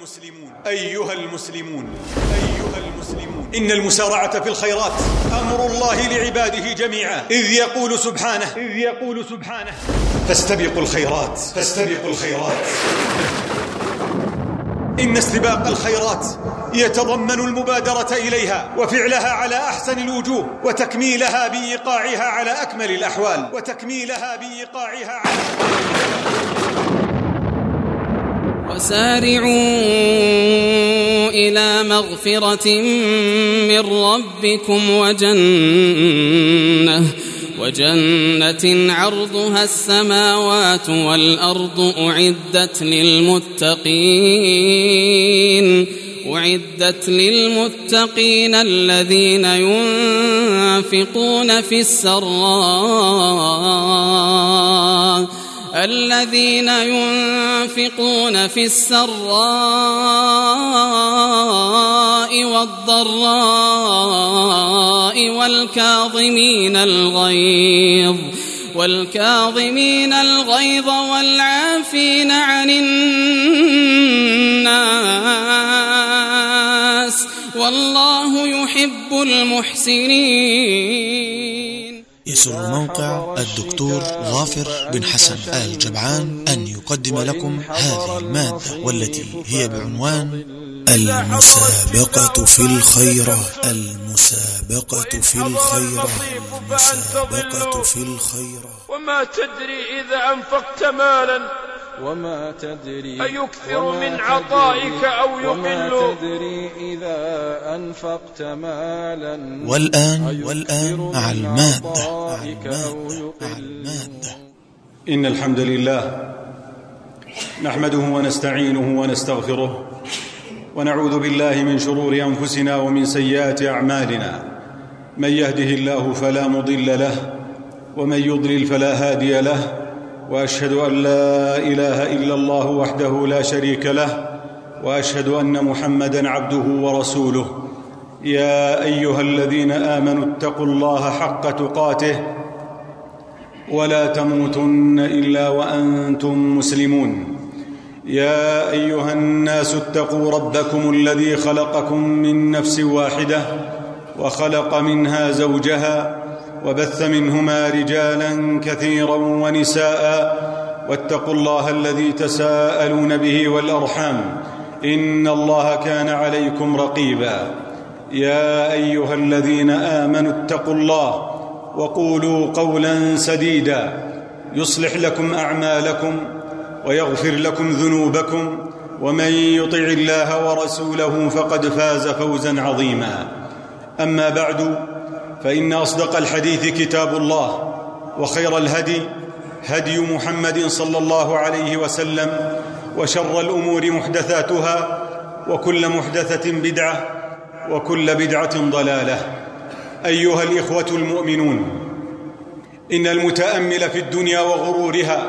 المسلمون إن المسارعة في الخيرات أمر الله لعباده جميعا، إذ يقول سبحانه فاستبقوا الخيرات. إن استباق الخيرات يتضمن المبادرة إليها وفعلها على أحسن الوجوه وتكميلها بإيقاعها على أكمل الأحوال وسارعوا إلى مغفرة من ربكم وجنة عرضها السماوات والأرض أعدت للمتقين الذين ينفقون في السراء والضراء والكاظمين الغيظ والعافين عن الناس والله يحب المحسنين. يسر موقع الدكتور ظافر بن حسن آل جمعان أن يقدم لكم هذه المادة والتي هي بعنوان المسابقة في الخيرات. وما تدري إذا أنفقت مالا أيكثر من عطائك أو يقل. والآن مع المادة. إن الحمد لله نحمده ونستعينه ونستغفره ونعوذ بالله من شرور أنفسنا ومن سيئات أعمالنا. من يهده الله فلا مضل له ومن يضلل فلا هادي له، وأشهد أن لا إله إلا الله وحده لا شريك له، وأشهد أن محمدًا عبده ورسوله. يا أيها الذين آمنوا اتقوا الله حق تقاته ولا تموتن إلا وأنتم مسلمون. يا أيها الناس اتقوا ربكم الذي خلقكم من نفس واحدة وخلق منها زوجها وبث منهما رجالا كثيرا ونساء، واتقوا الله الذي تساءلون به والأرحام إن الله كان عليكم رقيبا. يا أيها الذين آمنوا اتقوا الله وقولوا قولا سديدا يصلح لكم أعمالكم ويغفر لكم ذنوبكم، ومن يطع الله ورسوله فقد فاز فوزا عظيما. أما بعد، فإن أصدق الحديث كتاب الله، وخير الهدي هدي محمد صلى الله عليه وسلم، وشر الأمور محدثاتها، وكل محدثة بدعة، وكل بدعة ضلالة. أيها الإخوة المؤمنون، إن المتأمل في الدنيا وغرورها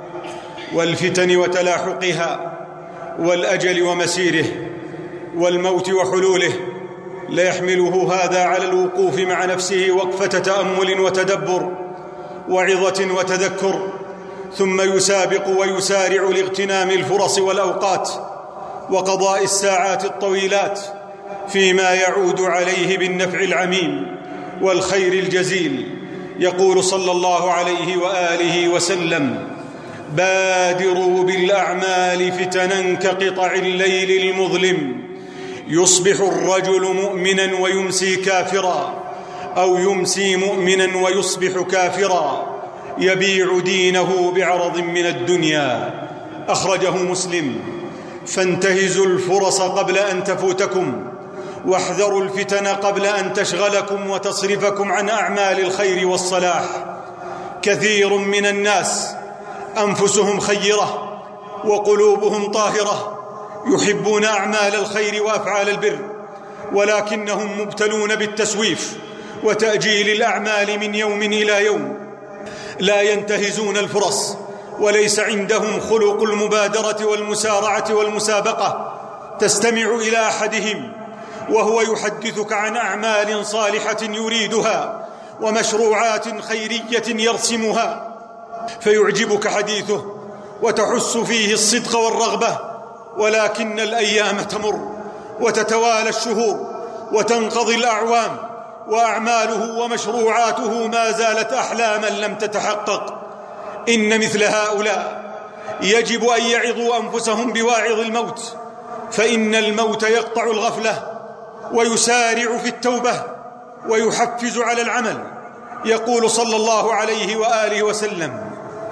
والفتن وتلاحقها والأجل ومسيره والموت وحلوله لا يحمله هذا على الوقوف مع نفسه وقفة تأمل وتدبر وعظة وتذكر، ثم يسابق ويسارع لاغتنام الفرص والأوقات وقضاء الساعات الطويلات فيما يعود عليه بالنفع العميم والخير الجزيل. يقول صلى الله عليه وآله وسلم: بادروا بالأعمال فتنا كقطع الليل المظلم، يصبح الرجل مؤمنا ويمسي كافرا، أو يمسي مؤمنا ويصبح كافرا، يبيع دينه بعرض من الدنيا. أخرجه مسلم. فانتهزوا الفرص قبل أن تفوتكم، واحذروا الفتن قبل أن تشغلكم وتصرفكم عن أعمال الخير والصلاح. كثير من الناس أنفسهم خيرة وقلوبهم طاهرة، يحبون أعمال الخير وأفعال البر، ولكنهم مبتلون بالتسويف وتأجيل الأعمال من يوم إلى يوم. لا ينتهزون الفرص، وليس عندهم خلق المبادرة والمسارعة والمسابقة. تستمع إلى أحدهم وهو يحدثك عن أعمال صالحة يريدها ومشروعات خيرية يرسمها، فيعجبك حديثه وتحس فيه الصدق والرغبة، ولكن الأيام تمر وتتوالى الشهور وتنقضي الأعوام، وأعماله ومشروعاته ما زالت أحلاما لم تتحقق. إن مثل هؤلاء يجب أن يعظوا أنفسهم بواعظ الموت، فإن الموت يقطع الغفلة ويسارع في التوبة ويحفز على العمل. يقول صلى الله عليه وآله وسلم: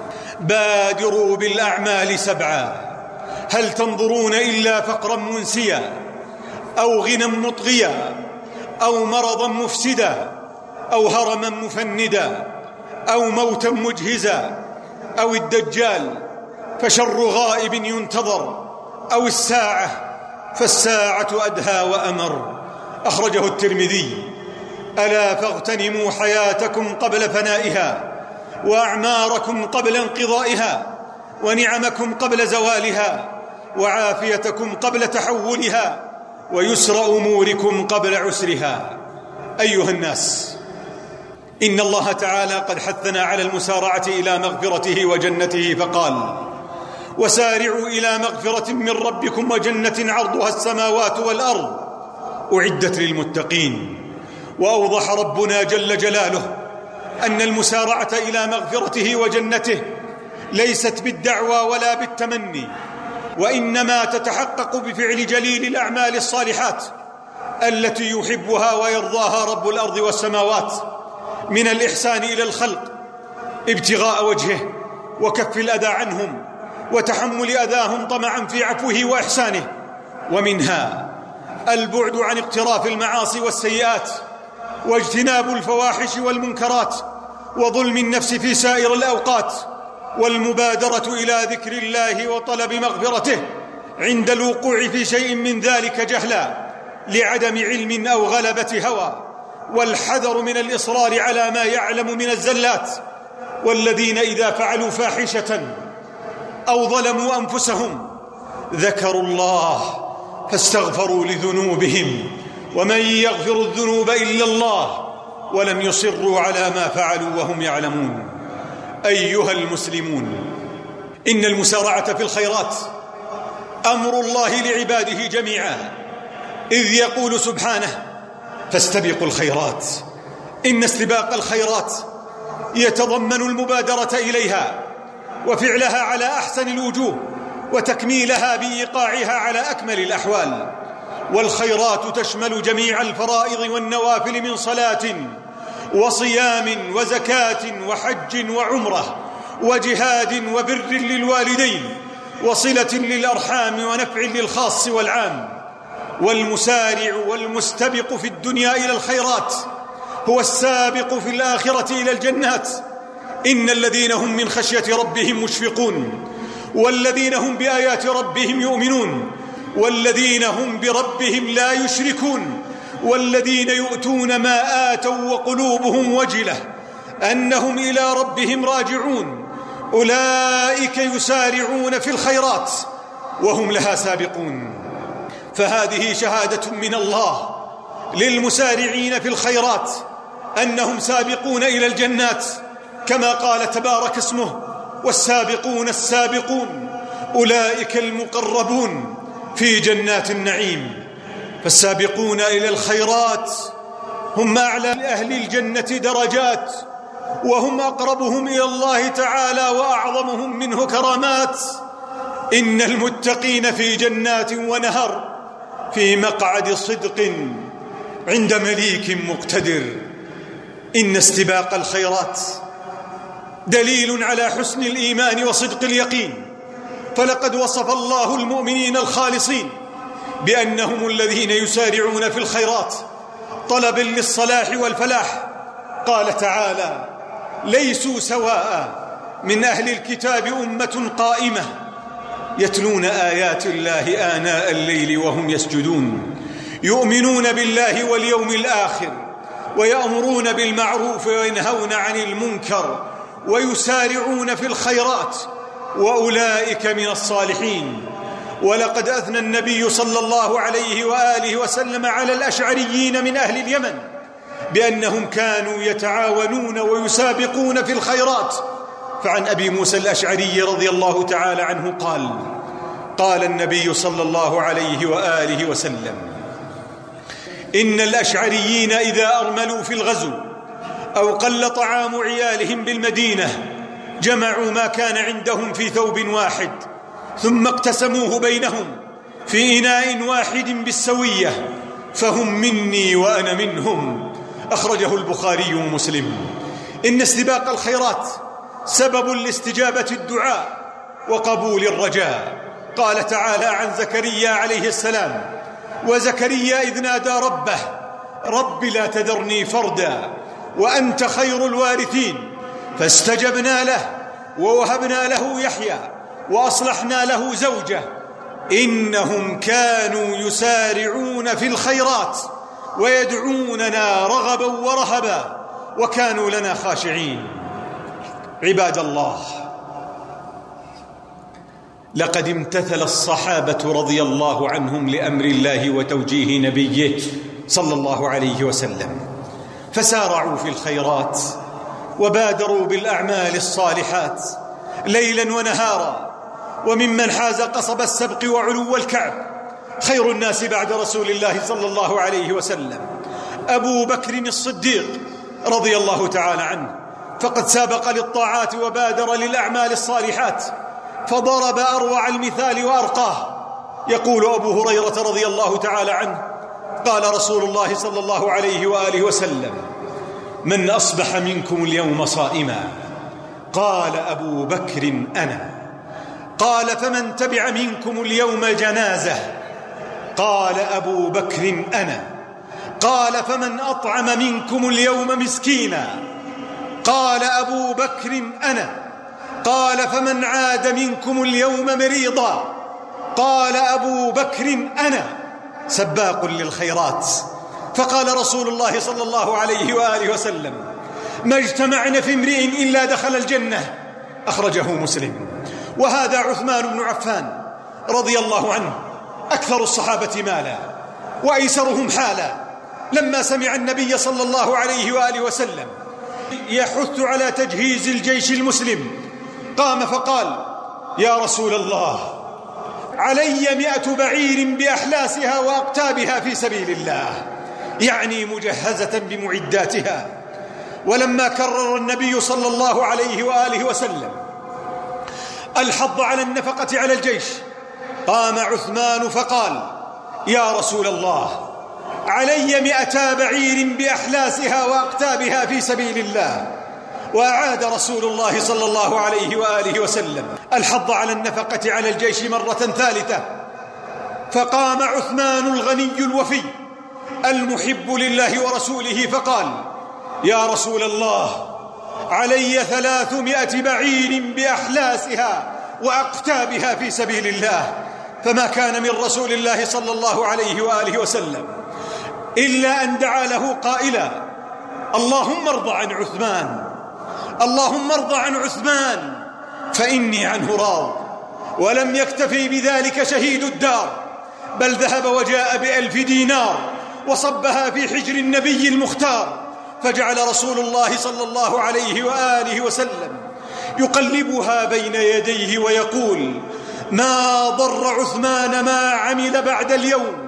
بادروا بالأعمال 7، هل تنظرون إلا فقرا منسيا أو غنى مطغيا أو مرضا مفسدا أو هرما مفندا أو موتا مجهزا أو الدجال فشر غائب ينتظر أو الساعة فالساعة أدهى وأمر. أخرجه الترمذي. ألا فاغتنموا حياتكم قبل فنائها، وأعماركم قبل انقضائها، ونعمكم قبل زوالها، وعافيتكم قبل تحولها، ويسر أموركم قبل عسرها. أيها الناس، إن الله تعالى قد حثنا على المسارعة إلى مغفرته وجنته، فقال: وسارعوا إلى مغفرة من ربكم وجنة عرضها السماوات والأرض أعدت للمتقين. وأوضح ربنا جل جلاله أن المسارعة إلى مغفرته وجنته ليست بالدعوى ولا بالتمني، وإنما تتحقق بفعل جليل الأعمال الصالحات التي يحبها ويرضاها رب الأرض والسماوات، من الإحسان إلى الخلق ابتغاء وجهه وكف الأذى عنهم وتحمل أذاهم طمعا في عفوه وإحسانه، ومنها البعد عن اقتراف المعاصي والسيئات، واجتناب الفواحش والمنكرات، وظلم النفس في سائر الأوقات، والمبادرة إلى ذكر الله وطلب مغفرته عند الوقوع في شيء من ذلك جهلا لعدم علم أو غلبة هوى، والحذر من الإصرار على ما يعلم من الزلات. والذين إذا فعلوا فاحشة أو ظلموا أنفسهم ذكروا الله فاستغفروا لذنوبهم ومن يغفر الذنوب إلا الله ولم يصروا على ما فعلوا وهم يعلمون. أيها المسلمون، إن المسارعة في الخيرات أمر الله لعباده جميعا، إذ يقول سبحانه: فاستبقوا الخيرات. إن استباق الخيرات يتضمن المبادرة إليها وفعلها على أحسن الوجوه وتكميلها بإيقاعها على أكمل الأحوال. والخيرات تشمل جميع الفرائض والنوافل من صلاة وصيام وزكاة وحج وعمرة وجهاد وبر للوالدين وصلة للأرحام ونفع للخاص والعام. والمسارع والمستبق في الدنيا إلى الخيرات هو السابق في الآخرة إلى الجنات. إن الذين هم من خشية ربهم مشفقون، والذين هم بآيات ربهم يؤمنون، والذين هم بربهم لا يشركون، والذين يؤتون ما آتوا وقلوبهم وجلة أنهم إلى ربهم راجعون أولئك يسارعون في الخيرات وهم لها سابقون. فهذه شهادة من الله للمسارعين في الخيرات أنهم سابقون إلى الجنات، كما قال تبارك اسمه: والسابقون السابقون أولئك المقربون في جنات النعيم. فالسابقون إلى الخيرات هم أعلى أهل الجنة درجات، وهم أقربهم إلى الله تعالى وأعظمهم منه كرامات. إن المتقين في جنات ونهر في مقعد صدق عند مليك مقتدر. إن استباق الخيرات دليل على حسن الإيمان وصدق اليقين، فلقد وصف الله المؤمنين الخالصين بأنهم الذين يسارعون في الخيرات طلبا للصلاح والفلاح. قال تعالى: ليسوا سواء من أهل الكتاب أمة قائمة يتلون آيات الله آناء الليل وهم يسجدون يؤمنون بالله واليوم الآخر ويأمرون بالمعروف وينهون عن المنكر ويسارعون في الخيرات وأولئك من الصالحين. ولقد أثنى النبي صلى الله عليه وآله وسلم على الأشعريين من أهل اليمن بأنهم كانوا يتعاونون ويسابقون في الخيرات. فعن أبي موسى الأشعري رضي الله تعالى عنه قال: قال النبي صلى الله عليه وآله وسلم: إن الأشعريين إذا أرملوا في الغزو أو قل طعام عيالهم بالمدينة جمعوا ما كان عندهم في ثوب واحد ثم اقتسموه بينهم في إناء واحد بالسوية، فهم مني وأنا منهم. أخرجه البخاري ومسلم. إن استباق الخيرات سبب لاستجابة الدعاء وقبول الرجاء. قال تعالى عن زكريا عليه السلام: وزكريا إذ نادى ربه رب لا تذرني فردا وأنت خير الوارثين، فاستجبنا له ووهبنا له يحيى وأصلحنا له زوجه إنهم كانوا يسارعون في الخيرات ويدعوننا رغبا ورهبا وكانوا لنا خاشعين. عباد الله، لقد امتثل الصحابة رضي الله عنهم لأمر الله وتوجيه نبيه صلى الله عليه وسلم، فسارعوا في الخيرات وبادروا بالأعمال الصالحات ليلا ونهارا. وممن حاز قصب السبق وعلو الكعب خير الناس بعد رسول الله صلى الله عليه وسلم أبو بكر الصديق رضي الله تعالى عنه، فقد سابق للطاعات وبادر للأعمال الصالحات فضرب أروع المثال وأرقاه. يقول أبو هريرة رضي الله تعالى عنه: قال رسول الله صلى الله عليه وآله وسلم: من أصبح منكم اليوم صائما؟ قال أبو بكر: أنا. قال: فمن تبع منكم اليوم جنازة؟ قال أبو بكر: أنا. قال: فمن أطعم منكم اليوم مسكينا؟ قال أبو بكر: أنا. قال: فمن عاد منكم اليوم مريضا؟ قال أبو بكر: أنا. سباق للخيرات. فقال رسول الله صلى الله عليه وآله وسلم: ما اجتمعن في امرئ إلا دخل الجنة. أخرجه مسلم. وهذا عثمان بن عفان رضي الله عنه أكثر الصحابة مالا وأيسرهم حالا، لما سمع النبي صلى الله عليه وآله وسلم يحث على تجهيز الجيش المسلم قام فقال: يا رسول الله، علي 100 بعير بأحلاسها وأقتابها في سبيل الله، يعني مجهزة بمعداتها. ولما كرر النبي صلى الله عليه وآله وسلم الحض على النفقة على الجيش قام عثمان فقال: يا رسول الله، علي 200 بعير بأحلاسها وأقتابها في سبيل الله. وأعاد رسول الله صلى الله عليه وآله وسلم الحض على النفقة على الجيش مرة ثالثة، فقام عثمان الغني الوفي المحب لله ورسوله فقال: يا رسول الله، علي 300 بعير بأحلاسها وأقتابها في سبيل الله. فما كان من رسول الله صلى الله عليه وآله وسلم إلا أن دعا له قائلا: اللهم ارض عن عثمان، اللهم ارض عن عثمان فإني عنه راض. ولم يكتفي بذلك شهيد الدار، بل ذهب وجاء ب1000 دينار وصبها في حجر النبي المختار، فجعل رسول الله صلى الله عليه وآله وسلم يقلبها بين يديه ويقول: ما ضر عثمان ما عمل بعد اليوم،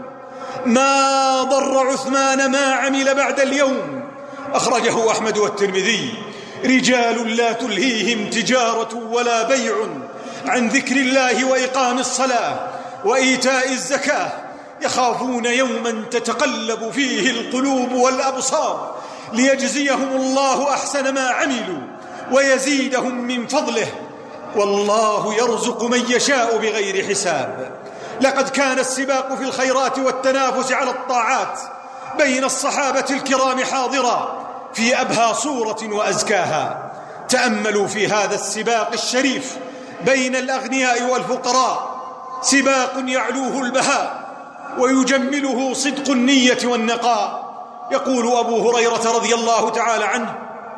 ما ضر عثمان ما عمل بعد اليوم. أخرجه أحمد والترمذي. رجال لا تلهيهم تجارة ولا بيع عن ذكر الله وإقام الصلاة وإيتاء الزكاة، يخافون يوما تتقلب فيه القلوب والأبصار، ليجزيهم الله أحسن ما عملوا ويزيدهم من فضله، والله يرزق من يشاء بغير حساب. لقد كان السباق في الخيرات والتنافس على الطاعات بين الصحابة الكرام حاضرا في أبهى صورة وأزكاها. تأملوا في هذا السباق الشريف بين الأغنياء والفقراء، سباق يعلوه البهاء ويجمله صدق النية والنقاء. يقول أبو هريرة رضي الله تعالى عنه: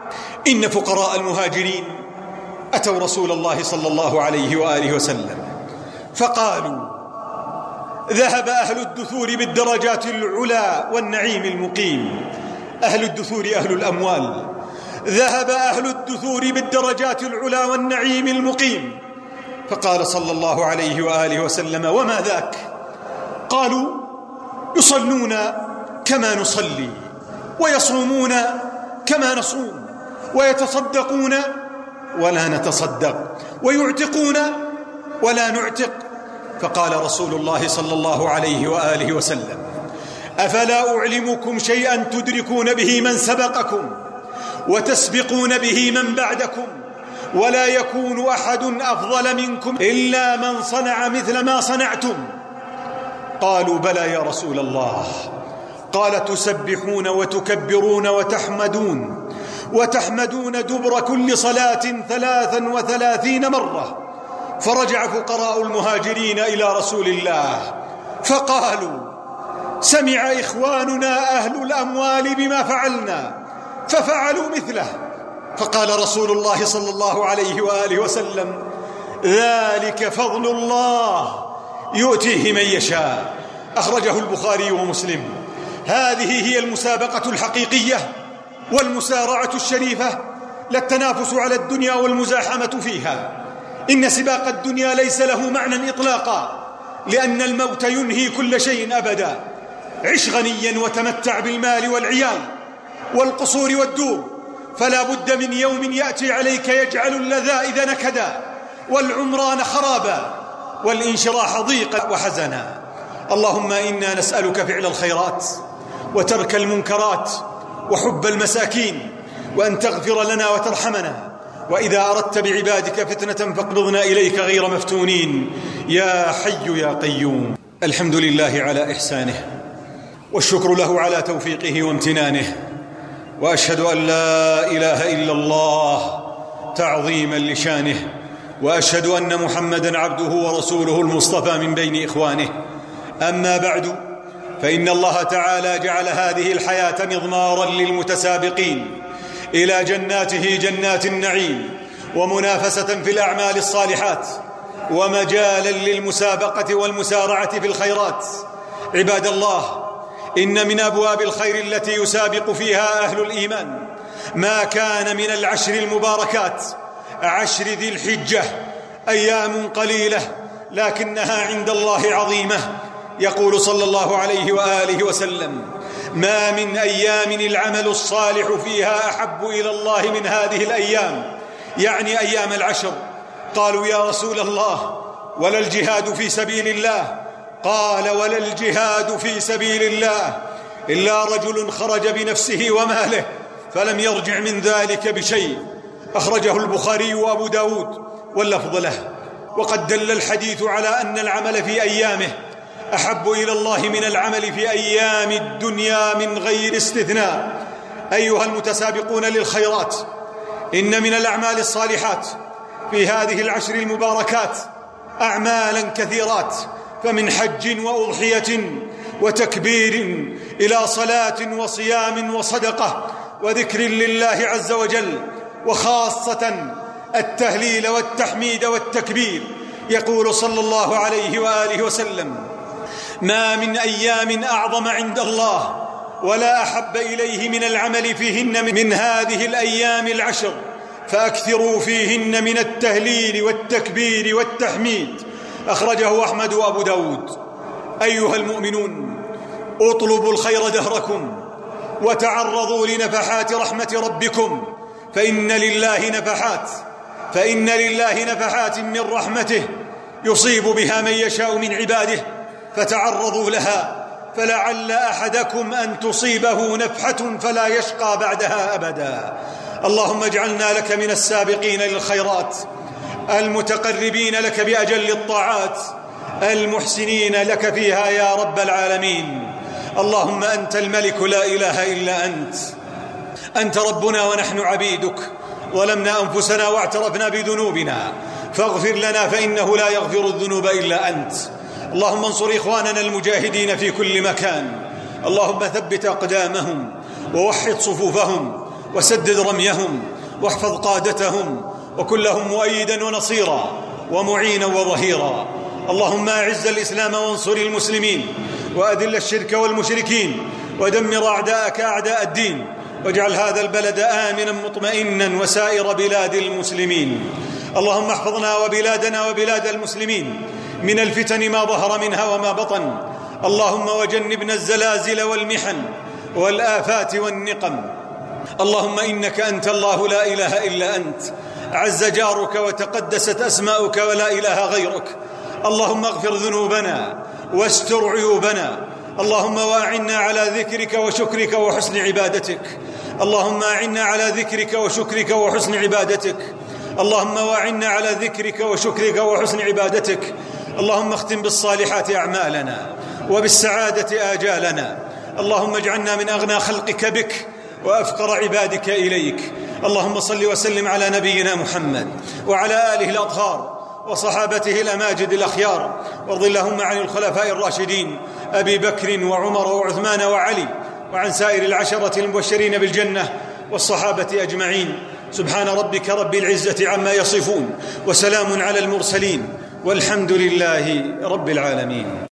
إن فقراء المهاجرين أتوا رسول الله صلى الله عليه وآله وسلم فقالوا: ذهب أهل الدثور بالدرجات العلا والنعيم المقيم. أهل الدثور أهل الأموال. ذهب أهل الدثور بالدرجات العلا والنعيم المقيم، فقال صلى الله عليه وآله وسلم: وما ذاك؟ قالوا: يصلون كما نصلي، ويصومون كما نصوم، ويتصدقون ولا نتصدق، ويعتقون ولا نعتق. فقال رسول الله صلى الله عليه وآله وسلم: أفلا أعلمكم شيئا تدركون به من سبقكم وتسبقون به من بعدكم، ولا يكون أحد أفضل منكم إلا من صنع مثل ما صنعتم؟ قالوا: بلى يا رسول الله. قال: تسبحون وتكبرون وتحمدون دبر كل صلاة 33 مرة. فرجع فقراء المهاجرين إلى رسول الله فقالوا: سمع إخواننا أهل الأموال بما فعلنا ففعلوا مثله. فقال رسول الله صلى الله عليه وآله وسلم: ذلك فضل الله يؤتيه من يشاء. أخرجه البخاري ومسلم. هذه هي المسابقة الحقيقية والمسارعة الشريفة، لا التنافس على الدنيا والمزاحمة فيها. إن سباق الدنيا ليس له معنى إطلاقا، لأن الموت ينهي كل شيء أبدا. عش غنيا وتمتع بالمال والعيال والقصور والدور، فلا بد من يوم يأتي عليك يجعل اللذائذ نكدا والعمران خرابا والانشراح ضيقا وحزنا. اللهم إنا نسألك فعل الخيرات وترك المنكرات وحب المساكين، وأن تغفر لنا وترحمنا، وإذا أردت بعبادك فتنة فاقبضنا إليك غير مفتونين يا حي يا قيوم. الحمد لله على إحسانه، والشكر له على توفيقه وامتنانه، وأشهد أن لا إله إلا الله تعظيما لشانه، وأشهد أن محمدا عبده ورسوله المصطفى من بين إخوانه. أما بعد، فإن الله تعالى جعل هذه الحياة مضمارا للمتسابقين إلى جناته جنات النعيم، ومنافسة في الأعمال الصالحات، ومجالا للمسابقة والمسارعة في الخيرات. عباد الله، إن من أبواب الخير التي يسابق فيها أهل الإيمان ما كان من العشر المباركات. عشر ذي الحجة أيام قليلة لكنها عند الله عظيمة. يقول صلى الله عليه وآله وسلم: ما من أيام العمل الصالح فيها أحب إلى الله من هذه الأيام، يعني أيام العشر. قالوا: يا رسول الله، ولا الجهاد في سبيل الله؟ قال: ولا الجهاد في سبيل الله إلا رجل خرج بنفسه وماله فلم يرجع من ذلك بشيء. أخرجه البخاري وأبو داود واللفظ له. وقد دل الحديث على أن العمل في أيامه أحب إلى الله من العمل في أيام الدنيا من غير استثناء. أيها المتسابقون للخيرات، إن من الأعمال الصالحات في هذه العشر المباركات أعمالا كثيرات، فمن حج وأضحية وتكبير إلى صلاة وصيام وصدقة وذكر لله عز وجل، وخاصة التهليل والتحميد والتكبير. يقول صلى الله عليه وآله وسلم: ما من أيام أعظم عند الله ولا أحب إليه من العمل فيهن من هذه الأيام العشر، فأكثروا فيهن من التهليل والتكبير والتحميد. أخرجه أحمد وأبو داود. أيها المؤمنون، اطلبوا الخير دهركم وتعرضوا لنفحات رحمة ربكم، فإن لله نفحات من رحمته يصيب بها من يشاء من عباده، فتعرضوا لها، فلعل أحدكم أن تصيبه نفحة فلا يشقى بعدها أبدا. اللهم اجعلنا لك من السابقين للخيرات، المتقربين لك بأجل الطاعات، المحسنين لك فيها يا رب العالمين. اللهم أنت الملك لا إله إلا أنت ربنا ونحن عبيدك، ظلمنا أنفسنا واعترفنا بذنوبنا، فاغفر لنا فإنه لا يغفر الذنوب إلا أنت. اللهم انصر إخواننا المجاهدين في كل مكان، اللهم ثبت أقدامهم ووحد صفوفهم وسدد رميهم واحفظ قادتهم، وكلهم مؤيدا ونصيرا ومعينا وظهيرا. اللهم أعز الإسلام وانصر المسلمين، وأذل الشرك والمشركين، ودمر أعداءك أعداء الدين، واجعل هذا البلد آمنا مطمئنا وسائر بلاد المسلمين. اللهم احفظنا وبلادنا وبلاد المسلمين من الفتن ما ظهر منها وما بطن. اللهم وجنبنا الزلازل والمحن والآفات والنقم. اللهم إنك أنت الله لا إله إلا أنت، عز جارك وتقدست أسماؤك ولا إله غيرك. اللهم اغفر ذنوبنا واستر عيوبنا. اللهم وأعنا على ذكرك وشكرك وحسن عبادتك. اللهم أعنا على ذكرك وشكرك وحسن عبادتك. اللهم وأعنا على ذكرك وشكرك وحسن عبادتك. اللهم اختم بالصالحات أعمالنا وبالسعادة آجالنا. اللهم اجعلنا من أغنى خلقك بك وأفقر عبادك إليك. اللهم صل وسلم على نبينا محمد وعلى آله الأطهار وصحابته الأماجد الأخيار، وارض اللهم عن الخلفاء الراشدين أبي بكر وعمر وعثمان وعلي، وعن سائر العشرة المبشرين بالجنة والصحابة أجمعين. سبحان ربك رب العزة عما يصفون، وسلام على المرسلين، والحمد لله رب العالمين.